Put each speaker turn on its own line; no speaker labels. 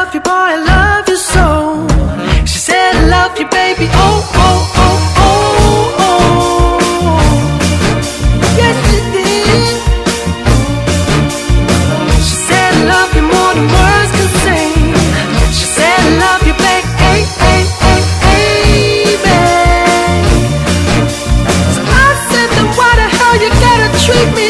love you, boy, I love you so. She said, I love you, baby, oh, oh, oh, oh, oh. Yes, she did. She said, I love you more than words can say. She said, I love you, baby, hey, hey, hey, hey, babe. So I said, then why the hell you gotta treat me